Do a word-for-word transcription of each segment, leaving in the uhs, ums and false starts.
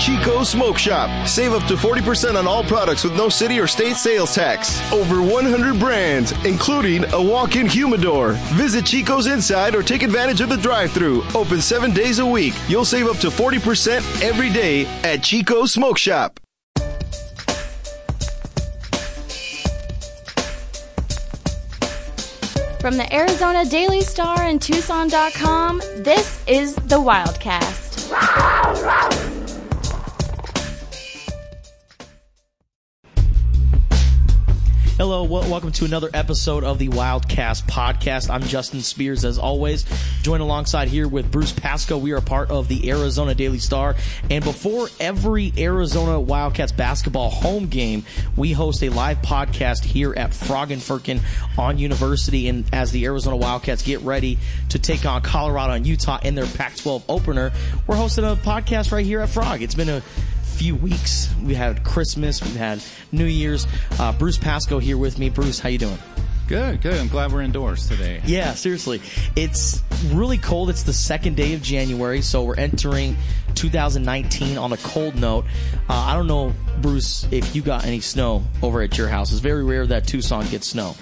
Chico's Smoke Shop. Save up to forty percent on all products with no city or state sales tax. Over one hundred brands, including a walk-in humidor. Visit Chico's Inside or take advantage of the drive-thru. Open seven days a week. You'll save up to forty percent every day at Chico's Smoke Shop. From the Arizona Daily Star and Tucson dot com, this is the Wildcast. Hello, w- welcome to another episode of the Wildcast podcast. I'm Justin Spears, as always, joined alongside here with Bruce Pasco. We are part of the Arizona Daily Star, and before every Arizona Wildcats basketball home game, we host a live podcast here at Frog and Firkin on University, and as the Arizona Wildcats get ready to take on Colorado and Utah in their Pac twelve opener, we're hosting a podcast right here at Frog. It's been a few weeks. We had Christmas, we've had New Year's. Uh, Bruce Pasco here with me. Bruce, how you doing? Good, good. I'm glad we're indoors today. Yeah, seriously. It's really cold. It's the second day of January, so we're entering two thousand nineteen on a cold note. Uh, I don't know, Bruce, if you got any snow over at your house. It's very rare that Tucson gets snow.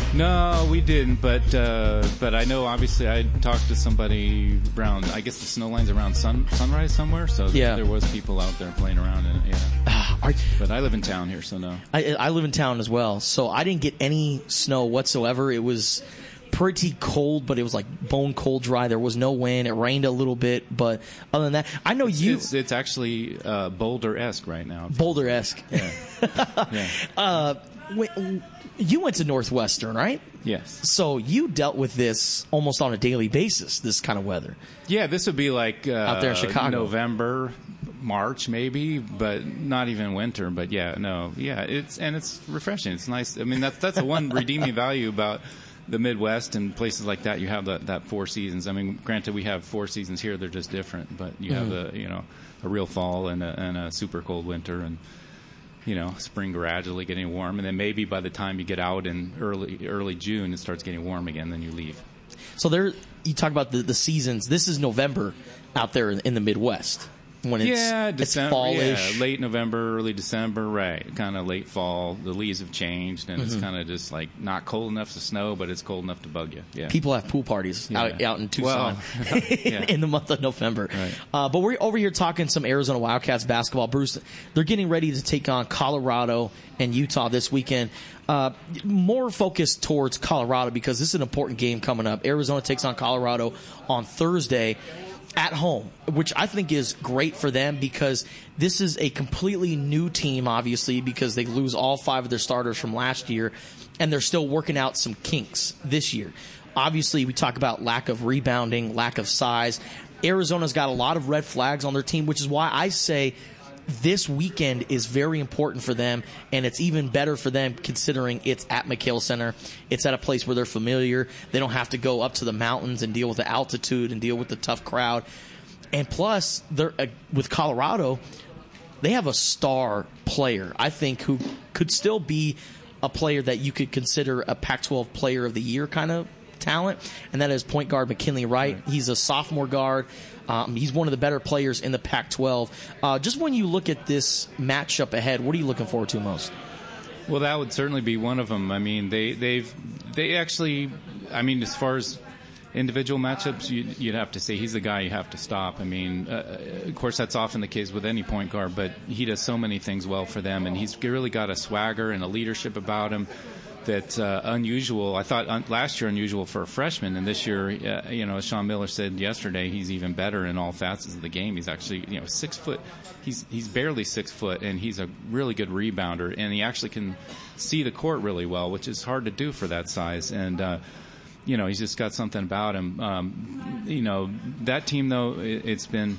No, we didn't, but uh, but I know obviously I talked to somebody around, I guess the snow line's around sun, Sunrise somewhere, so yeah. there was people out there playing around in it, yeah. Are, but I live in town here, so no. I, I live in town as well, so I didn't get any snow whatsoever. It was pretty cold, but it was like bone cold dry. There was no wind. It rained a little bit, but other than that, I know it's, you... It's, it's actually uh, Boulder-esque right now. Boulder-esque. Yeah. yeah. Uh, when, you went to Northwestern, right? Yes. So you dealt with this almost on a daily basis, this kind of weather. Yeah, this would be like uh, out there in Chicago. November, March maybe, but not even winter. But yeah, no, yeah, it's and it's refreshing. It's nice. I mean, that's that's the one redeeming value about the Midwest and places like that. You have that, that four seasons. I mean, granted, we have four seasons here; they're just different. But you mm-hmm. have a you know a real fall and a, and a super cold winter and. You know, spring gradually getting warm, and then maybe by the time you get out in early early June, it starts getting warm again. Then you leave. So there, you talk about the, the seasons. This is November out there in, in the Midwest when it's yeah, December, it's fallish. Yeah, late November, early December, right? Kind of late fall. The leaves have changed, and mm-hmm. it's kind of just like not cold enough to snow, but it's cold enough to bug you. Yeah, people have pool parties yeah. out out in Tucson well, yeah. in the month of November. Right. Uh, but we're over here talking some Arizona Wildcats basketball. Bruce, they're getting ready to take on Colorado and Utah this weekend. Uh, more focused towards Colorado because this is an important game coming up. Arizona takes on Colorado on Thursday at home, which I think is great for them because this is a completely new team, obviously, because they lose all five of their starters from last year, and they're still working out some kinks this year. Obviously, we talk about lack of rebounding, lack of size. Arizona's got a lot of red flags on their team, which is why I say this weekend is very important for them, and it's even better for them considering it's at McHale Center. It's at a place where they're familiar. They don't have to go up to the mountains and deal with the altitude and deal with the tough crowd. And plus, they're uh, with Colorado, they have a star player, I think, who could still be a player that you could consider a Pac twelve player of the year kind of talent, and that is point guard McKinley Wright. Right. He's a sophomore guard. Um, he's one of the better players in the Pac twelve. Uh, just when you look at this matchup ahead, what are you looking forward to most? Well, that would certainly be one of them. I mean, they they've they actually. I mean, as far as individual matchups, you, you'd have to say he's the guy you have to stop. I mean, uh, of course, that's often the case with any point guard, but he does so many things well for them, and he's really got a swagger and a leadership about him that's uh, unusual. I thought un- last year unusual for a freshman, and this year, uh, you know, as Sean Miller said yesterday, he's even better in all facets of the game. He's actually, you know, six foot. He's he's barely six foot, and he's a really good rebounder, and he actually can see the court really well, which is hard to do for that size. And uh, you know, he's just got something about him. Um, you know, that team though, it, it's been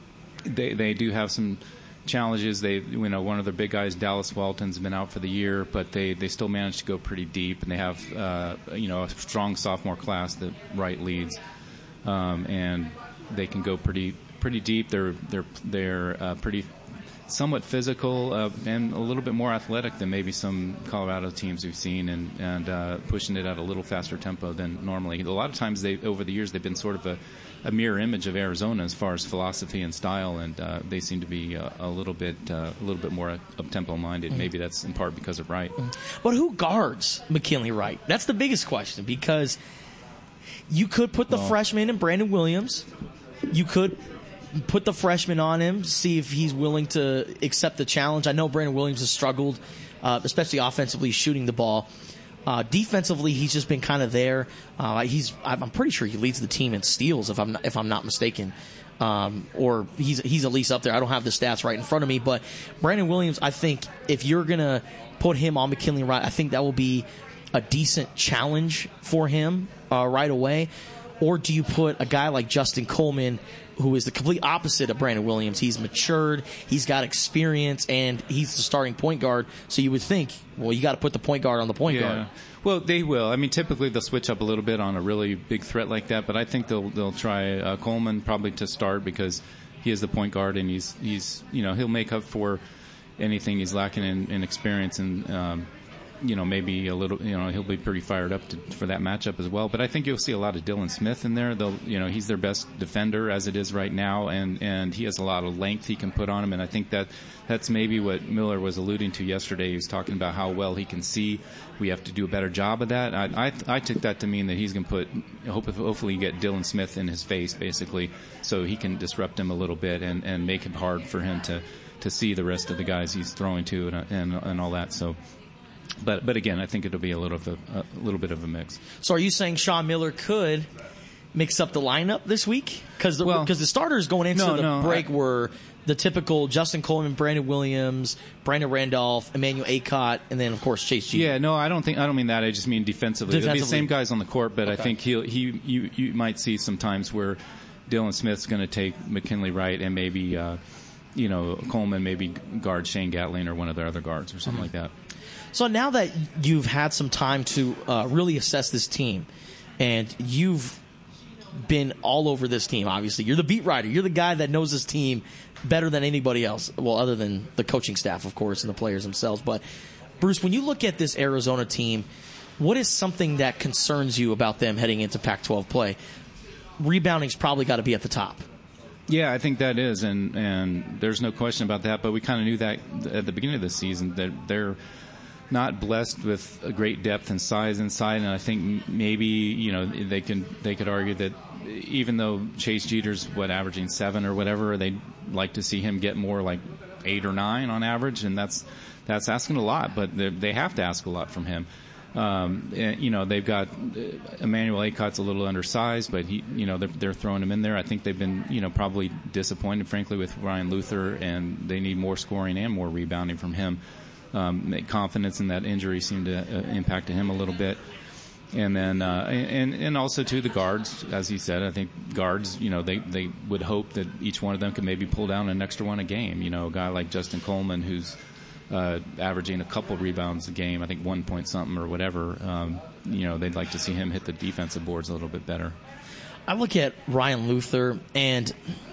they they do have some challenges. They, you know, one of their big guys, Dallas Walton's been out for the year, but they, they still managed to go pretty deep, and they have, uh, you know, a strong sophomore class that Wright leads, um, and they can go pretty pretty deep. They're they're they're uh, pretty somewhat physical uh, and a little bit more athletic than maybe some Colorado teams we've seen, and and uh, pushing it at a little faster tempo than normally. A lot of times they over the years they've been sort of a a mirror image of Arizona as far as philosophy and style, and uh, they seem to be uh, a little bit uh, a little bit more up-tempo minded. Mm-hmm. Maybe that's in part because of Wright. Mm-hmm. But who guards McKinley Wright? That's the biggest question, because you could put the well, freshman in Brandon Williams. You could put the freshman on him, see if he's willing to accept the challenge. I know Brandon Williams has struggled, uh, especially offensively shooting the ball. Uh, defensively, he's just been kind of there. Uh, he's, I'm pretty sure he leads the team in steals, if I'm not, if I'm not mistaken, um, or he's he's at least up there. I don't have the stats right in front of me, but Brandon Williams, I think if you're gonna put him on McKinley Wright, I think that will be a decent challenge for him uh, right away. Or do you put a guy like Justin Coleman, who is the complete opposite of Brandon Williams? He's matured, he's got experience, and he's the starting point guard. So you would think, well, you got to put the point guard on the point yeah. guard. Well, they will. I mean, typically they'll switch up a little bit on a really big threat like that, but I think they'll they'll try uh, Coleman probably to start because he is the point guard, and he's he's you know he'll make up for anything he's lacking in, in experience and. Um, You know, maybe a little. You know, he'll be pretty fired up to, for that matchup as well. But I think you'll see a lot of Dylan Smith in there. They'll, you know, he's their best defender as it is right now, and and he has a lot of length he can put on him. And I think that that's maybe what Miller was alluding to yesterday. He was talking about how well he can see. We have to do a better job of that. I I, I took that to mean that he's going to put, hope hopefully get Dylan Smith in his face basically, so he can disrupt him a little bit and and make it hard for him to to see the rest of the guys he's throwing to and and, and all that. So. But but again, I think it'll be a little of a, a little bit of a mix. So are you saying Sean Miller could mix up the lineup this week? Because the, well, the starters going into no, the no, break I, were the typical Justin Coleman, Brandon Williams, Brandon Randolph, Emmanuel Acott, and then of course Chase Jeter. Yeah, no, I don't think I don't mean that. I just mean defensively. defensively. It'll be the same guys on the court, but okay. I think he'll he you you might see some times where Dylan Smith's going to take McKinley Wright and maybe uh, you know Coleman maybe guard Shane Gatling or one of their other guards or something mm-hmm. like that. So now that you've had some time to uh, really assess this team, and you've been all over this team, obviously, you're the beat writer. You're the guy that knows this team better than anybody else. Well, other than the coaching staff, of course, and the players themselves. But, Bruce, when you look at this Arizona team, what is something that concerns you about them heading into Pac twelve play? Rebounding's probably got to be at the top. Yeah, I think that is, and, and there's no question about that. But we kind of knew that at the beginning of the season, that they're not blessed with a great depth and size inside, and I think maybe you know they can they could argue that even though Chase Jeter's what averaging seven or whatever, they'd like to see him get more like eight or nine on average, and that's that's asking a lot, but they have to ask a lot from him. Um, and, you know they've got uh, Emmanuel Acott's a little undersized, but he you know they're, they're throwing him in there. I think they've been you know probably disappointed, frankly, with Ryan Luther, and they need more scoring and more rebounding from him. Um, confidence in that injury seemed to uh, impact him a little bit, and then uh, and and also to the guards, as he said. I think guards, you know, they, they would hope that each one of them could maybe pull down an extra one a game. You know, a guy like Justin Coleman who's uh, averaging a couple rebounds a game, I think one point something or whatever. Um, you know, they'd like to see him hit the defensive boards a little bit better. I look at Ryan Luther and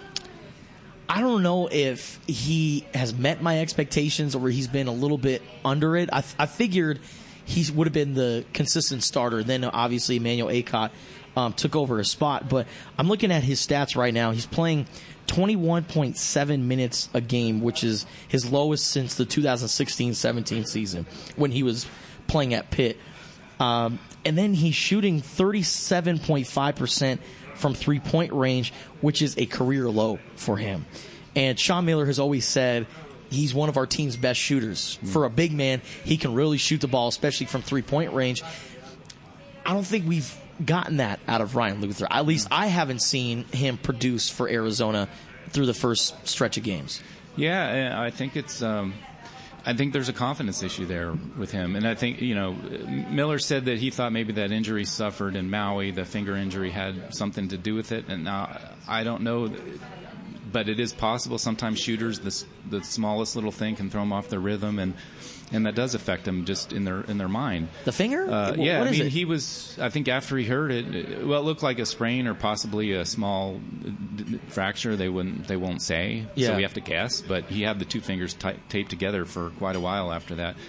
I don't know if he has met my expectations or he's been a little bit under it. I, I figured he would have been the consistent starter. Then obviously Emmanuel Acott um, took over his spot. But I'm looking at his stats right now. He's playing twenty-one point seven minutes a game, which is his lowest since the two thousand sixteen seventeen season when he was playing at Pitt. Um, and then he's shooting thirty-seven point five percent from three-point range, which is a career low for him. And Sean Miller has always said he's one of our team's best shooters. Mm. For a big man, he can really shoot the ball, especially from three-point range. I don't think we've gotten that out of Ryan Luther. At least I haven't seen him produce for Arizona through the first stretch of games. Yeah, I think it's... Um I think there's a confidence issue there with him. And I think, you know, Miller said that he thought maybe that injury suffered in Maui, the finger injury, had something to do with it. And now I don't know, but it is possible. Sometimes shooters, the, the smallest little thing can throw them off their rhythm, and and that does affect them just in their in their mind. The finger? Uh, what, yeah, what I is mean, it? he was, I think after he hurt it, well, it looked like a sprain or possibly a small d- fracture. They wouldn't, they won't say, yeah. So we have to guess. But he had the two fingers t- taped together for quite a while after that.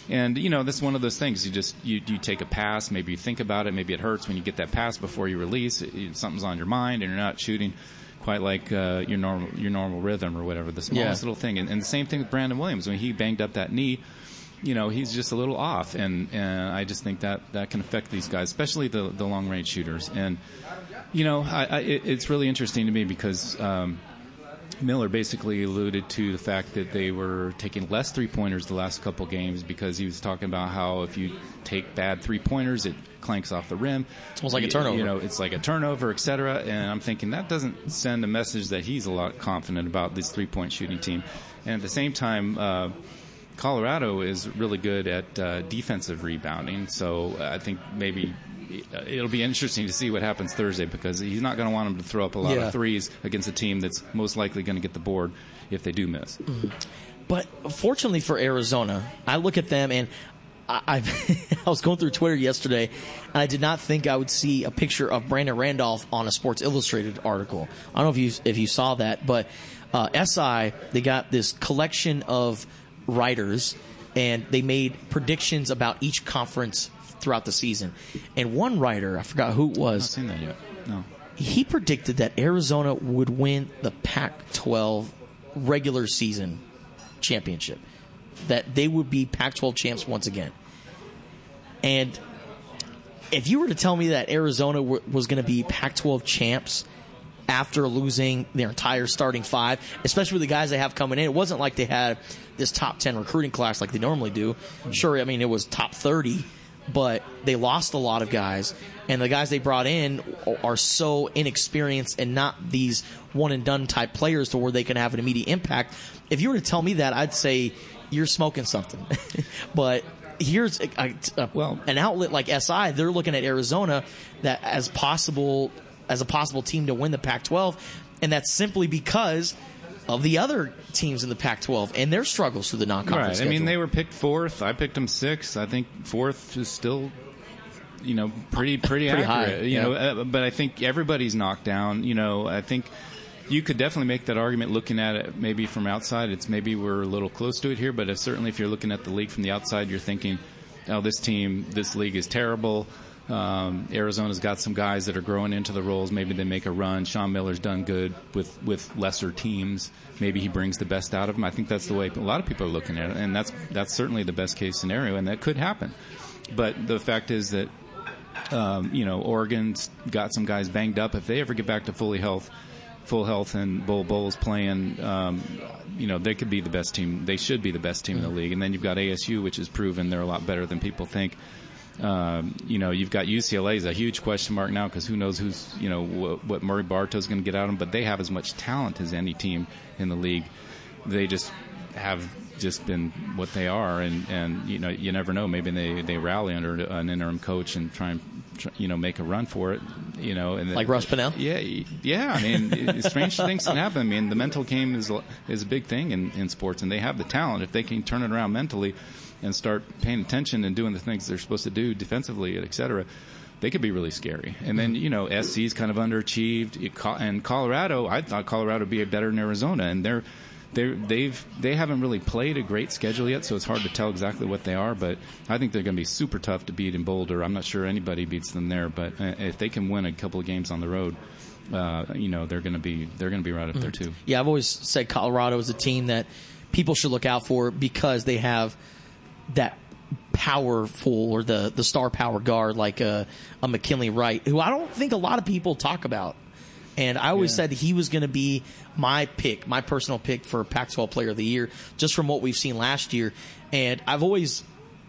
And, you know, that's one of those things. You just, you, you take a pass, maybe you think about it, maybe it hurts when you get that pass before you release. It, something's on your mind and you're not shooting quite like uh, your normal your normal rhythm or whatever, the smallest yeah. little thing. And, and the same thing with Brandon Williams. When he banged up that knee, you know, he's just a little off. And, and I just think that that can affect these guys, especially the, the long-range shooters. And, you know, I, I, it, it's really interesting to me because um, Miller basically alluded to the fact that they were taking less three-pointers the last couple games because he was talking about how if you take bad three-pointers, it clanks off the rim. It's almost like a turnover. You know, it's like a turnover, et cetera. And I'm thinking that doesn't send a message that he's a lot confident about this three-point shooting team. And at the same time, uh, Colorado is really good at uh, defensive rebounding. So I think maybe it'll be interesting to see what happens Thursday because he's not going to want them to throw up a lot yeah. of threes against a team that's most likely going to get the board if they do miss. Mm-hmm. But fortunately for Arizona, I look at them and I, I, I was going through Twitter yesterday and I did not think I would see a picture of Brandon Randolph on a Sports Illustrated article. I don't know if you if you saw that, but uh, S I, they got this collection of writers and they made predictions about each conference throughout the season. And one writer, I forgot who it was. I've not seen that yet. No. He predicted that Arizona would win the Pac twelve regular season championship. That they would be Pac twelve champs once again. And if you were to tell me that Arizona w- was going to be Pac twelve champs after losing their entire starting five, especially with the guys they have coming in, it wasn't like they had this top ten recruiting class like they normally do. Sure, I mean, it was top thirty, but they lost a lot of guys, and the guys they brought in are so inexperienced and not these one-and-done type players to where they can have an immediate impact. If you were to tell me that, I'd say you're smoking something. But here's a, a, well, an outlet like S I. They're looking at Arizona that as possible as a possible team to win the Pac twelve, and that's simply because of the other teams in the Pac twelve and their struggles through the non-conference right. schedule. I mean, they were picked fourth. I picked them sixth. I think fourth is still, you know, pretty pretty, pretty accurate. high. You yeah. know, uh, but I think everybody's knocked down. You know, I think you could definitely make that argument looking at it maybe from outside. It's maybe we're a little close to it here, but if, certainly if you're looking at the league from the outside, you're thinking, oh, this team, this league is terrible. Um, Arizona's got some guys that are growing into the roles. Maybe they make a run. Sean Miller's done good with, with lesser teams. Maybe he brings the best out of them. I think that's the way a lot of people are looking at it, and that's that's certainly the best case scenario, and that could happen. But the fact is that um, you know, Oregon's got some guys banged up. If they ever get back to fully health, full health, and Bol Bol's playing, um, you know, they could be the best team. They should be the best team mm-hmm. in the league. And then you've got A S U, which has proven they're a lot better than people think. Um, you know, you've got U C L A is a huge question mark now because who knows who's, you know, what, what Murray Bartow's going to get out of them. But they have as much talent as any team in the league. They just have just been what they are, and, and you know, you never know. Maybe they, they rally under an interim coach and try and, you know, make a run for it. You know, and like Russ Pennell. Yeah, yeah. I mean, strange things can happen. I mean, the mental game is is a big thing in, in sports, and they have the talent if they can turn it around mentally and start paying attention and doing the things they're supposed to do defensively, et cetera, they could be really scary. And then, you know, S C's kind of underachieved. And Colorado, I thought Colorado would be better than Arizona. And they're, they're, they've, they haven't really played a great schedule yet, so it's hard to tell exactly what they are. But I think they're going to be super tough to beat in Boulder. I'm not sure anybody beats them there. But if they can win a couple of games on the road, uh, you know, they're going to be they're going to be right up there, too. Yeah, I've always said Colorado is a team that people should look out for because they have that powerful or the, the star power guard like a, a McKinley Wright, who I don't think a lot of people talk about. And I always yeah. said he was going to be my pick, my personal pick for Pac twelve Player of the Year, just from what we've seen last year. And I've always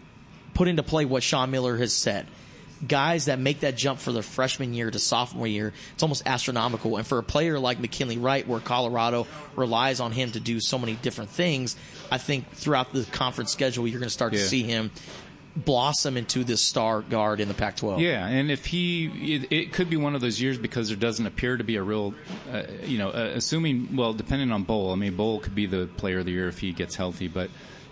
put into play what Sean Miller has said. Guys that make that jump for their freshman year to sophomore year, it's almost astronomical. And for a player like McKinley Wright, where Colorado relies on him to do so many different things, I think throughout the conference schedule, you're going to start yeah. to see him blossom into this star guard in the Pac twelve. Yeah, and if he, it, it could be one of those years because there doesn't appear to be a real, uh, you know, uh, assuming, well, depending on Bol. I mean, Bol could be the player of the year if he gets healthy, but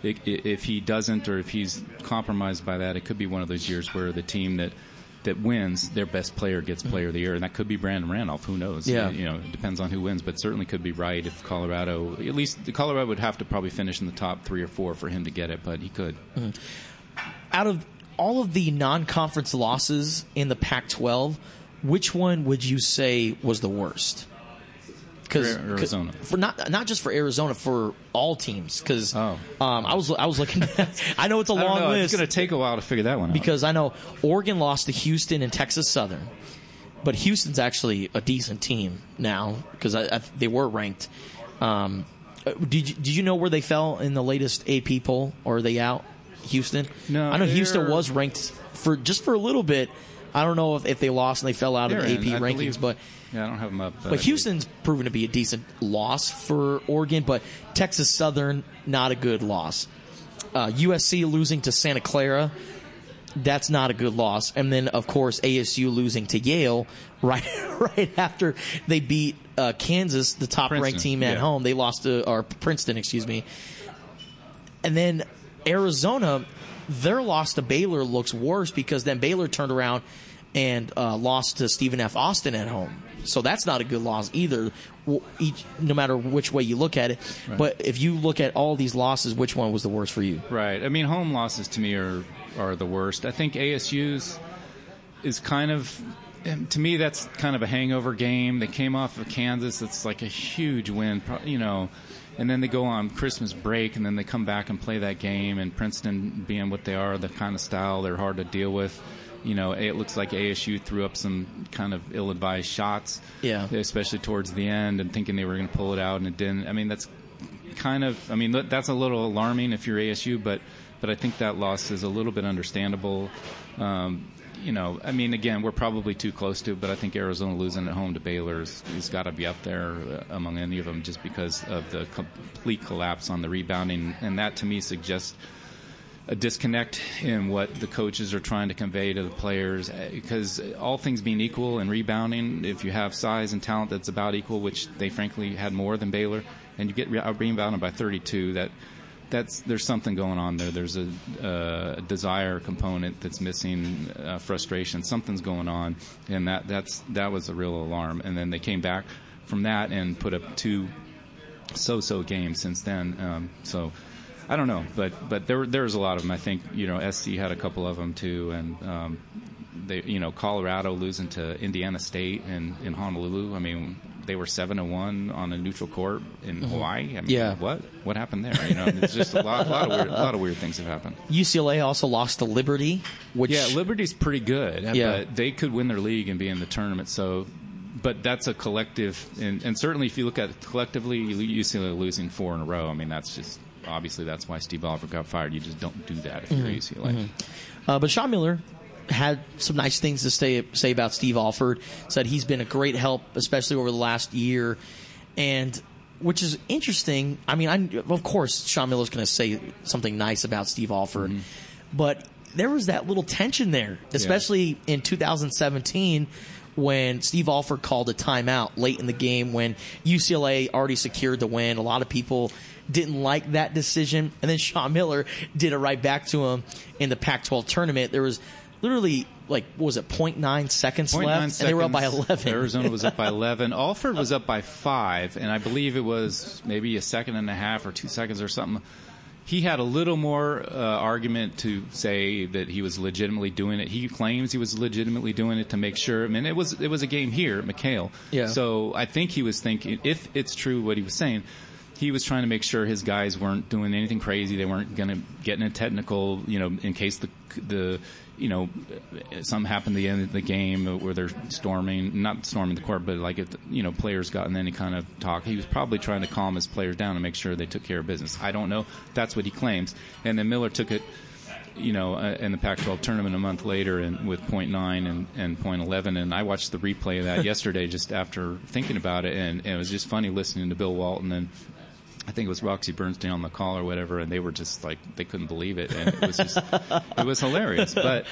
if he doesn't, or if he's compromised by that, it could be one of those years where the team that that wins, their best player gets player of the year, and that could be Brandon Randolph. Who knows? Yeah. You know, it depends on who wins, but certainly could be Wright if Colorado, at least Colorado would have to probably finish in the top three or four for him to get it, but he could. Mm-hmm. out of all of the non-conference losses in the Pac twelve, which one would you say was the worst? Because Arizona, for not not just for Arizona, for all teams. Because oh. um, I was I was looking. I know it's a I long don't know. list. It's going to take a while to figure that one out. Because I know Oregon lost to Houston and Texas Southern, but Houston's actually a decent team now because I, I, they were ranked. Um, did you, did you know where they fell in the latest A P poll, or are they out? Houston? No, I know Houston was ranked for just for a little bit. I don't know if, if they lost and they fell out of the A P in, rankings, believe, but yeah, I don't have them up. But, but Houston's proven to be a decent loss for Oregon, but Texas Southern, not a good loss. Uh, U S C losing to Santa Clara, that's not a good loss. And then, of course, A S U losing to Yale right right after they beat uh, Kansas, the top-ranked team at yeah. home. They lost to, or Princeton, excuse me. And then Arizona, their loss to Baylor looks worse because then Baylor turned around and uh, lost to Stephen F. Austin at home. So that's not a good loss either, each, no matter which way you look at it. Right. But if you look at all these losses, which one was the worst for you? Right. I mean, home losses to me are, are the worst. I think A S U's is kind of, to me, that's kind of a hangover game. They came off of Kansas. It's like a huge win, you know. And then they go on Christmas break, and then they come back and play that game. And Princeton, being what they are, the kind of style, they're hard to deal with. You know, it looks like A S U threw up some kind of ill-advised shots, yeah, especially towards the end, and thinking they were going to pull it out, and it didn't. I mean, that's kind of, I mean, that's a little alarming if you're A S U, but but I think that loss is a little bit understandable. Um, you know, I mean, again, we're probably too close to it, but I think Arizona losing at home to Baylor has got to be up there uh, among any of them just because of the complete collapse on the rebounding, and that to me suggests a disconnect in what the coaches are trying to convey to the players, because all things being equal in rebounding, if you have size and talent that's about equal, which they frankly had more than Baylor, and you get rebounded by thirty-two, that that's there's something going on there. There's a, a desire component that's missing, uh, frustration. Something's going on, and that that's that was a real alarm. And then they came back from that and put up two so-so games since then. Um, so. I don't know, but but there there's a lot of them. I think you know S C had a couple of them too, and um, they you know Colorado losing to Indiana State in, in Honolulu. I mean, they were seven to one on a neutral court in mm-hmm. Hawaii. I mean, yeah. what what happened there? You know, it's just a lot, a lot of weird, a lot of weird things have happened. U C L A also lost to Liberty, which yeah, Liberty's pretty good. Yeah. But they could win their league and be in the tournament. So. But that's a collective, and, and certainly if you look at it collectively, U C L A losing four in a row. I mean, that's just obviously that's why Steve Alford got fired. You just don't do that if you're mm-hmm. U C L A. Mm-hmm. Uh, but Sean Miller had some nice things to say say about Steve Alford. Said he's been a great help, especially over the last year, and which is interesting. I mean, I, of course, Sean Miller's going to say something nice about Steve Alford, mm-hmm. but there was that little tension there, especially yeah. in two thousand seventeen. When Steve Alford called a timeout late in the game when U C L A already secured the win. A lot of people didn't like that decision. And then Sean Miller did it right back to him in the Pac twelve tournament. There was literally, like, what was it, zero point nine seconds point left? nine seconds. And they were up by eleven. Arizona was up by eleven. Alford was up by five, and I believe it was maybe a second and a half or two seconds or something. He had a little more uh, argument to say that he was legitimately doing it. He claims he was legitimately doing it to make sure. I mean, it was it was a game here at McHale. Yeah. So I think he was thinking, if it's true what he was saying, he was trying to make sure his guys weren't doing anything crazy. They weren't going to get in a technical, you know, in case the the you know something happened at the end of the game where they're storming, not storming the court, but like if you know players got in any kind of talk. He was probably trying to calm his players down and make sure they took care of business. I don't know. That's what he claims. And then Miller took it, you know, uh, in the Pac twelve tournament a month later and with point nine and, and point eleven. And I watched the replay of that yesterday just after thinking about it, and, and it was just funny listening to Bill Walton and I think it was Roxy Bernstein on the call or whatever, and they were just like, they couldn't believe it. And it was just, it was hilarious. But,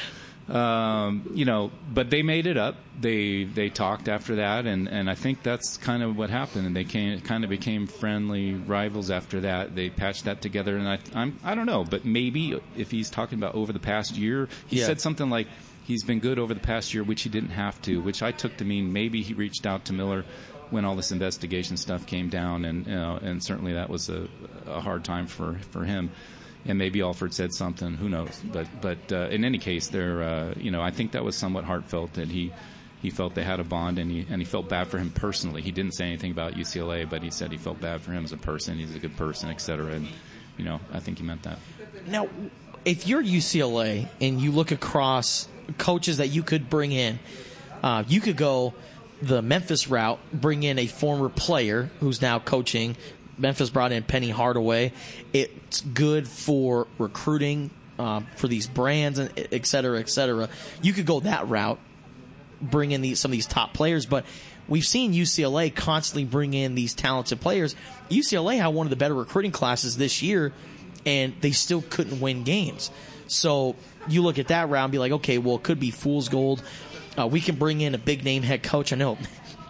um, you know, but they made it up. They, they talked after that. And, and I think that's kind of what happened. And they came, kind of became friendly rivals after that. They patched that together. And I, I'm, I don't know, but maybe if he's talking about over the past year, he yeah. said something like he's been good over the past year, which he didn't have to, which I took to mean maybe he reached out to Miller when all this investigation stuff came down, and you know, and certainly that was a, a hard time for, for him. and maybe Alford said something. Who knows? But but uh, in any case, they're uh, you know I think that was somewhat heartfelt that he. He felt they had a bond, and he and he felt bad for him personally. He didn't say anything about U C L A, but he said he felt bad for him as a person. He's a good person, et cetera. And you know, I think he meant that. Now, if you're U C L A and you look across coaches that you could bring in, uh, you could go the Memphis route, bring in a former player who's now coaching. Memphis brought in Penny Hardaway. It's good for recruiting uh, for these brands, and et cetera, et cetera. You could go that route. Bring in these, some of these top players, but we've seen U C L A constantly bring in these talented players. U C L A had one of the better recruiting classes this year, and they still couldn't win games. So you look at that round and be like, okay, well, it could be fool's gold. Uh, we can bring in a big-name head coach. I know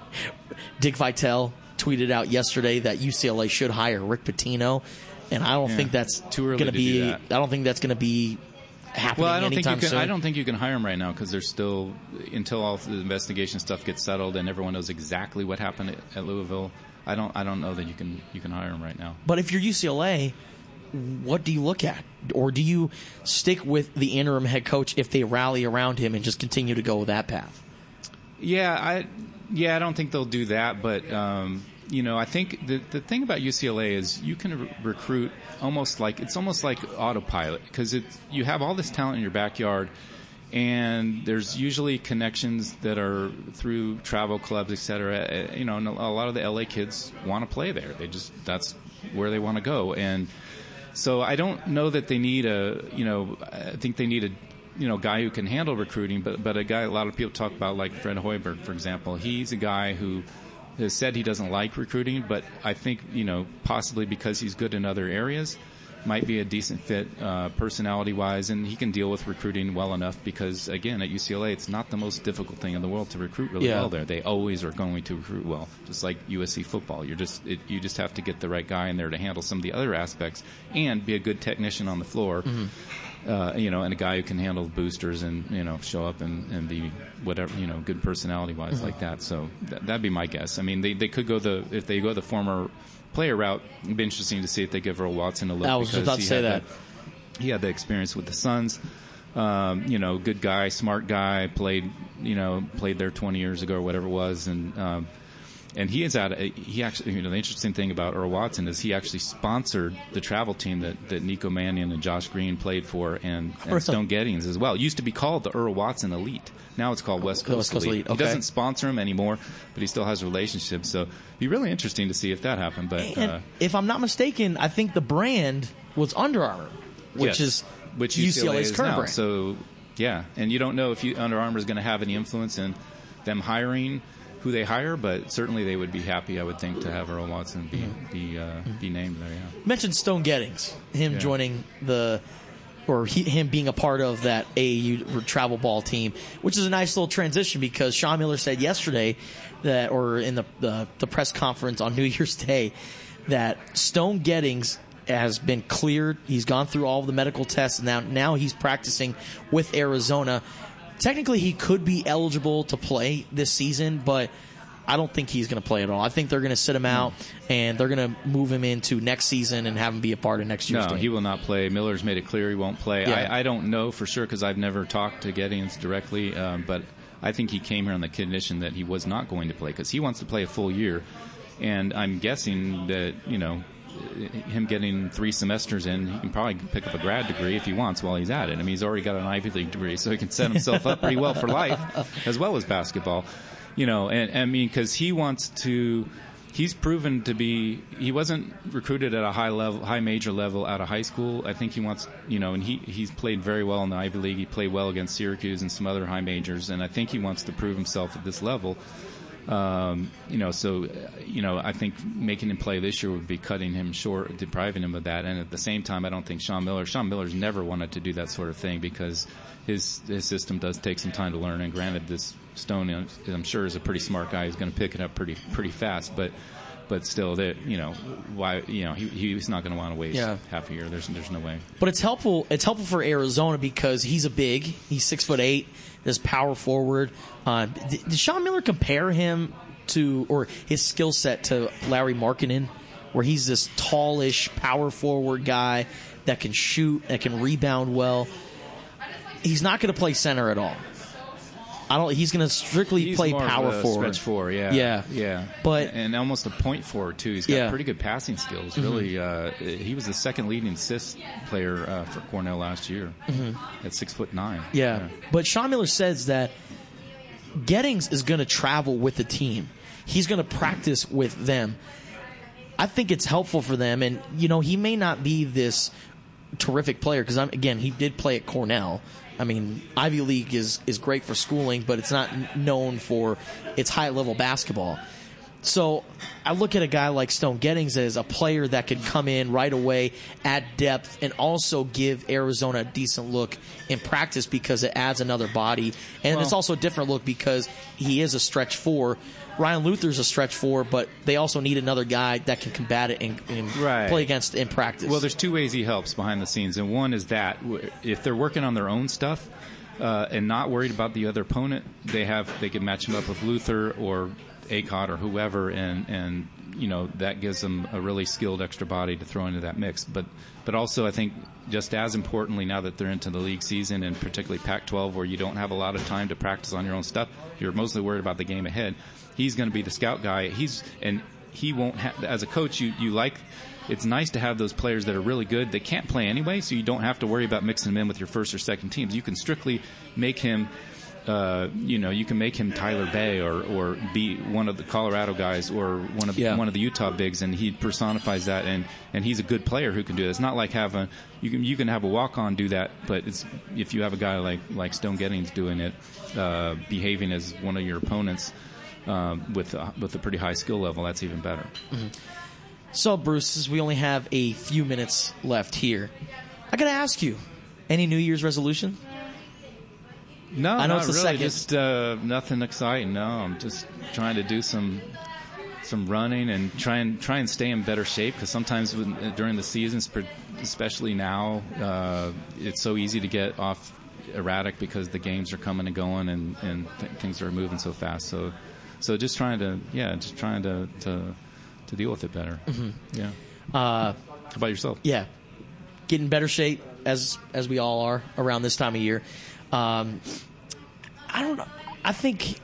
Dick Vitale tweeted out yesterday that U C L A should hire Rick Pitino, and I don't yeah, think that's too early going to be. Do that. I don't think that's going to be. Well, I don't think you can. Soon. I don't think you can hire him right now because there's still until all the investigation stuff gets settled and everyone knows exactly what happened at, at Louisville. I don't. I don't know that you can. You can hire him right now. But if you're U C L A, what do you look at, or do you stick with the interim head coach if they rally around him and just continue to go that path? Yeah, I. Yeah, I don't think they'll do that, but. Um, You know, I think the the thing about U C L A is you can re- recruit almost like it's almost like autopilot because it's you have all this talent in your backyard, and there's usually connections that are through travel clubs, et cetera. You know, and a lot of the L A kids want to play there. They just that's where they want to go, and so I don't know that they need a you know I think they need a you know guy who can handle recruiting, but but a guy a lot of people talk about like Fred Hoiberg, for example. He's a guy who has said he doesn't like recruiting, but I think, you know, possibly because he's good in other areas, might be a decent fit uh, personality-wise, and he can deal with recruiting well enough because, again, at U C L A, it's not the most difficult thing in the world to recruit really yeah. well there. They always are going to recruit well, just like U S C football. You're just it, you just have to get the right guy in there to handle some of the other aspects and be a good technician on the floor. Mm-hmm. Uh, you know, and a guy who can handle boosters and, you know, show up and, and be whatever, you know, good personality-wise mm-hmm. like that. So th- that'd be my guess. I mean, they, they could go the, if they go the former player route, it'd be interesting to see if they give Earl Watson a look. I was because about to say that. that. He had the experience with the Suns. Um, you know, good guy, smart guy, played, you know, played there twenty years ago or whatever it was. And, um, And he is out. He actually, you know, the interesting thing about Earl Watson is he actually sponsored the travel team that, that Nico Mannion and Josh Green played for, and, and Stone Gettings as well. It used to be called the Earl Watson Elite. Now it's called West Coast, West Coast Elite. Elite. Okay. He doesn't sponsor him anymore, but he still has relationships. So it'd be really interesting to see if that happened. But and uh, if I'm not mistaken, I think the brand was Under Armour, which yes, is which U C L A's is current now. brand. So yeah, and you don't know if you, Under Armour is going to have any influence in them hiring who they hire, but certainly they would be happy, I would think, to have Earl Watson be mm-hmm. be uh, mm-hmm. be named there. Yeah. You mentioned Stone Gettings, him yeah. joining the, or he, him being a part of that A A U travel ball team, which is a nice little transition because Sean Miller said yesterday that, or in the the, the press conference on New Year's Day, that Stone Gettings has been cleared. He's gone through all of the medical tests, and now now he's practicing with Arizona. Technically, he could be eligible to play this season, but I don't think he's going to play at all. I think they're going to sit him out, and they're going to move him into next season and have him be a part of next year's no, game. No, he will not play. Miller's made it clear he won't play. Yeah. I, I don't know for sure because I've never talked to Gettings directly, um, but I think he came here on the condition that he was not going to play because he wants to play a full year, and I'm guessing that, you know, him getting three semesters in, he can probably pick up a grad degree if he wants while he's at it. I mean, he's already got an Ivy League degree, so he can set himself up pretty well for life as well as basketball. You know, and I mean, because he wants to, he's proven to be, he wasn't recruited at a high level, high major level out of high school. I think he wants, you know, and he, he's played very well in the Ivy League. He played well against Syracuse and some other high majors, and I think he wants to prove himself at this level. Um, you know, so, you know, I think making him play this year would be cutting him short, depriving him of that. And at the same time, I don't think Sean Miller, Sean Miller's never wanted to do that sort of thing because his, his system does take some time to learn. And granted, this Stone, I'm sure, is a pretty smart guy. He's going to pick it up pretty, pretty fast. But, but still, that, you know, why, you know, he, he's not going to want to waste yeah. half a year. There's, there's no way. But it's helpful, it's helpful for Arizona because he's a big, he's six foot eight, this power forward. Uh, did, did Sean Miller compare him to, or his skill set to Larry Markkinen where he's this tallish power forward guy that can shoot, that can rebound well. He's not going to play center at all. I don't. He's going to strictly he's play more power of a forward. Stretch four, yeah, yeah, yeah. But and almost a point forward too. He's got yeah. pretty good passing skills. Mm-hmm. Really, uh, he was the second leading assist player uh, for Cornell last year mm-hmm. at six foot nine. Yeah. yeah, but Sean Miller says that Gettings is going to travel with the team. He's going to practice with them. I think it's helpful for them, and you know he may not be this terrific player because I'm again he did play at Cornell. I mean, Ivy League is, is great for schooling, but it's not known for its high-level basketball. So I look at a guy like Stone Gettings as a player that could come in right away at depth and also give Arizona a decent look in practice because it adds another body. And well, it's also a different look because he is a stretch four. Ryan Luther's a stretch four, but they also need another guy that can combat it and, and right. play against in practice. Well, there's two ways he helps behind the scenes, and one is that if they're working on their own stuff uh, and not worried about the other opponent, they have they can match him up with Luther or A C O T or whoever, and and you know that gives them a really skilled extra body to throw into that mix. But but also I think just as importantly, now that they're into the league season and particularly Pac twelve, where you don't have a lot of time to practice on your own stuff, you're mostly worried about the game ahead. He's going to be the scout guy. He's and he won't have, as a coach, you, you like, it's nice to have those players that are really good. They can't play anyway, so you don't have to worry about mixing them in with your first or second teams. You can strictly make him, uh, you know, you can make him Tyler Bay or, or be one of the Colorado guys or one of yeah. one of the Utah bigs, and he personifies that, and, and he's a good player who can do it. It's not like having, you can, you can have a walk-on do that, but it's, if you have a guy like, like Stone Gettings doing it, uh, behaving as one of your opponents, Um, with uh, with a pretty high skill level, that's even better. Mm-hmm. So, Bruce, since we only have a few minutes left here, I got to ask you, any New Year's resolution? No, I know not it's the really. second. Just uh, nothing exciting. No, I'm just trying to do some some running and try and try and stay in better shape because sometimes when, during the seasons, especially now, uh, it's so easy to get off erratic because the games are coming and going and and th- things are moving so fast. So. So just trying to, yeah, just trying to to, to deal with it better. Mm-hmm. Yeah. Uh, How about yourself? Yeah, get in better shape as as we all are around this time of year. Um, I don't know. I think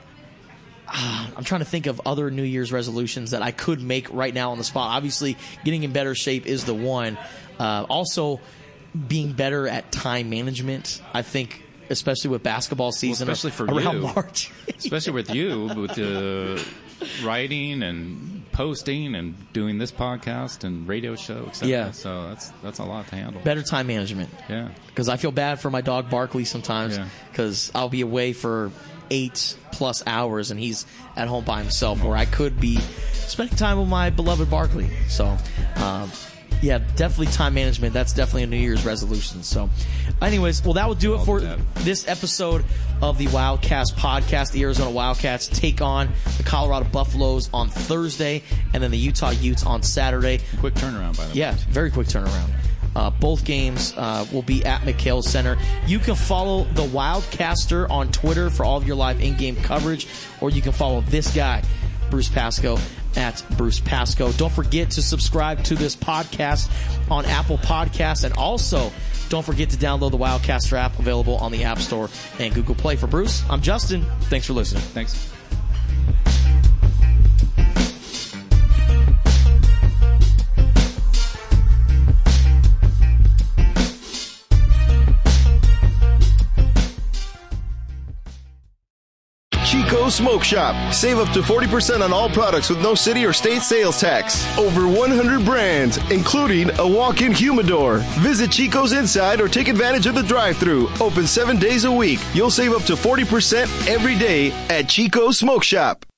uh, I'm trying to think of other New Year's resolutions that I could make right now on the spot. Obviously, getting in better shape is the one. Uh, also, being better at time management. I think. Especially with basketball season, well, especially for around you. March. Especially with you, with the writing and posting and doing this podcast and radio show, et cetera. Yeah. So that's that's a lot to handle. Better time management. Yeah. Because I feel bad for my dog Barkley sometimes because yeah. I'll be away for eight plus hours and he's at home by himself where I could be spending time with my beloved Barkley. So, um, yeah, definitely time management. That's definitely a New Year's resolution. So, anyways, well, that will do it for this episode of the Wildcast podcast. The Arizona Wildcats take on the Colorado Buffaloes on Thursday, and then the Utah Utes on Saturday. Quick turnaround, by the way. Yeah, very quick turnaround. Uh, both games uh, will be at McHale Center. You can follow the Wildcaster on Twitter for all of your live in-game coverage, or you can follow this guy, Bruce Pascoe, at Bruce Pascoe. Don't forget to subscribe to this podcast on Apple Podcasts, and also don't forget to download the Wildcaster app available on the App Store and Google Play. For Bruce, I'm Justin. Thanks for listening. Thanks. Chico's Smoke Shop. Save up to forty percent on all products with no city or state sales tax. Over one hundred brands, including a walk-in humidor. Visit Chico's Inside or take advantage of the drive-thru. Open seven days a week. You'll save up to forty percent every day at Chico's Smoke Shop.